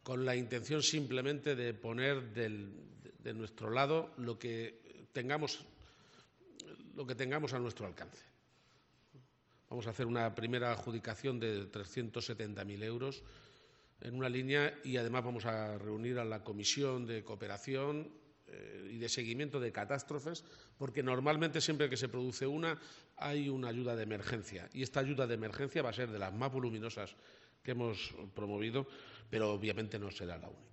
con la intención simplemente de poner de nuestro lado lo que tengamos a nuestro alcance. Vamos a hacer una primera adjudicación de 370.000 euros en una línea y además vamos a reunir a la Comisión de Cooperación y de Seguimiento de Catástrofes, porque normalmente siempre que se produce hay una ayuda de emergencia y esta ayuda de emergencia va a ser de las más voluminosas que hemos promovido, pero obviamente no será la única.